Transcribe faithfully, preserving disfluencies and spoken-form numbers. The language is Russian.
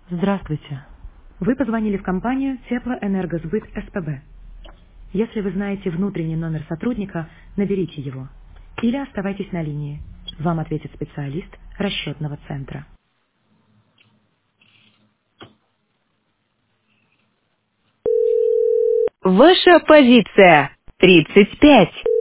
Здравствуйте. Вы позвонили в компанию Теплоэнергосбыт СПБ. Если вы знаете внутренний номер сотрудника, наберите его. Или оставайтесь на линии. Вам ответит специалист расчетного центра. Ваша позиция тридцать пять.